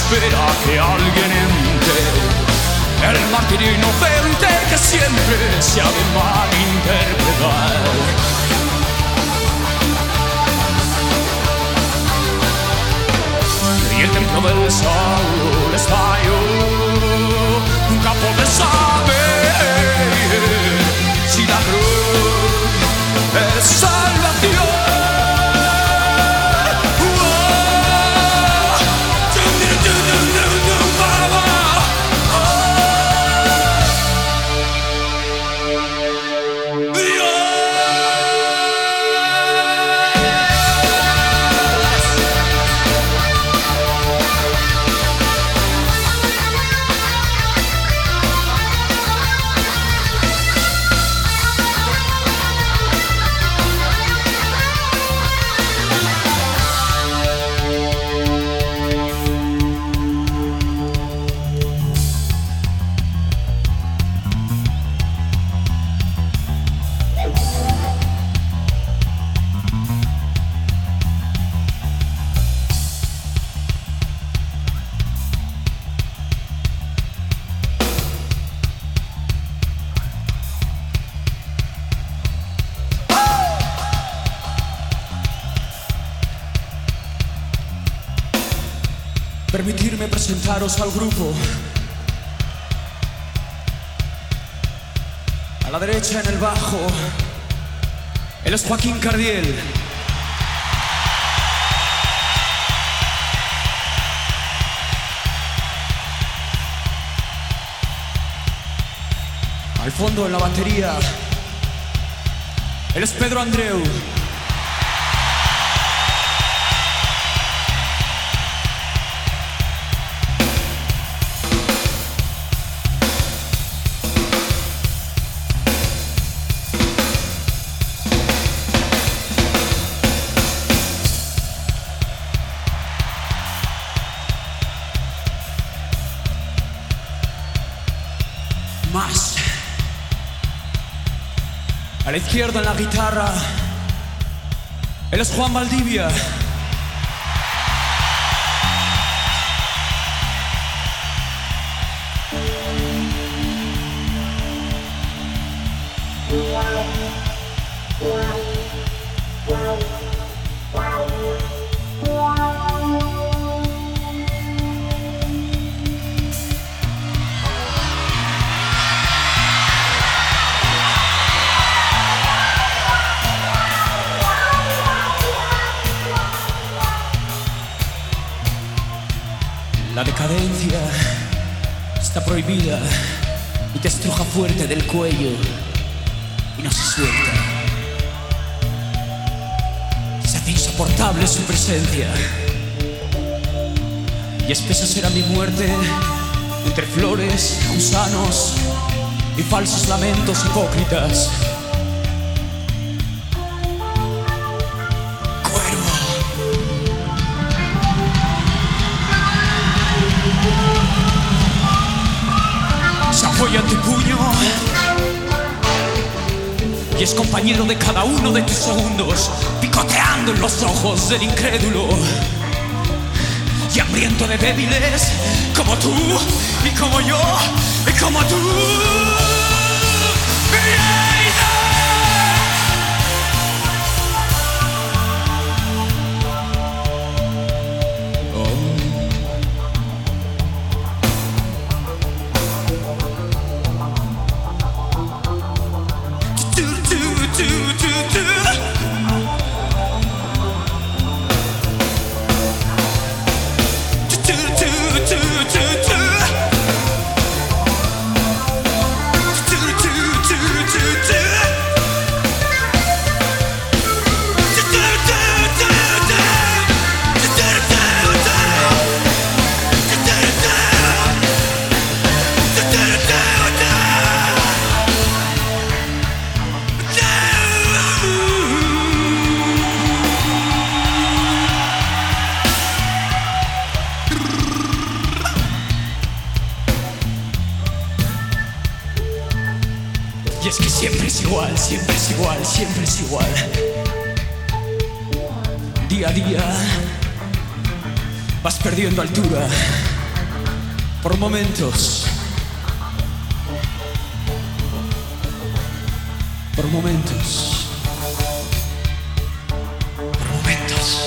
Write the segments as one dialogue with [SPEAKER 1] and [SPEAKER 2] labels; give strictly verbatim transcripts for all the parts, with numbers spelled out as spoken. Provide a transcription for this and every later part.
[SPEAKER 1] espera que alguien entre. El martirio inocente que siempre se ha de malinterpretar. Y el templo del Saúl está yo, un campo de saber si la cruz es salvación. Permitirme presentaros al grupo. A la derecha en el bajo, él es Joaquín Cardiel. Al fondo en la batería, él es Pedro Andreu. Más. A la izquierda en la guitarra, él es Juan Valdivia. La decadencia está prohibida y te estruja fuerte del cuello y no se suelta. Se hace insoportable su presencia y espesa será mi muerte entre flores, gusanos y falsos lamentos hipócritas. Se apoya en tu puño y es compañero de cada uno de tus segundos, picoteando en los ojos del incrédulo y hambriento de débiles como tú y como yo y como tú. Y es que siempre es igual, siempre es igual, siempre es igual. Día a día vas perdiendo altura Por momentos, por momentos, por momentos.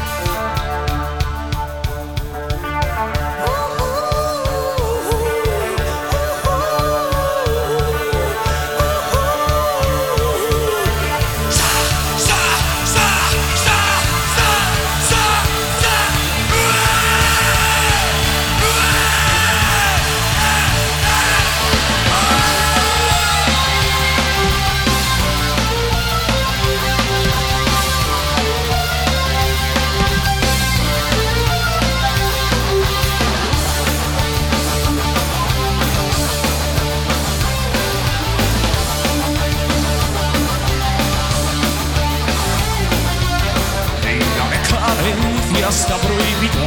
[SPEAKER 1] Está prohibida,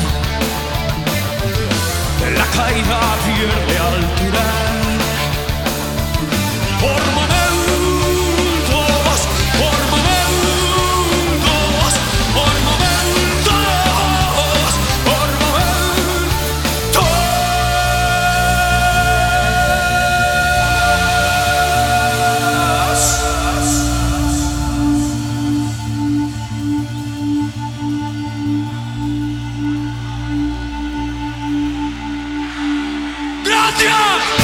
[SPEAKER 1] la caída pierde altura. Por momentos, por momentos, por momentos, por momentos. ¡Gracias!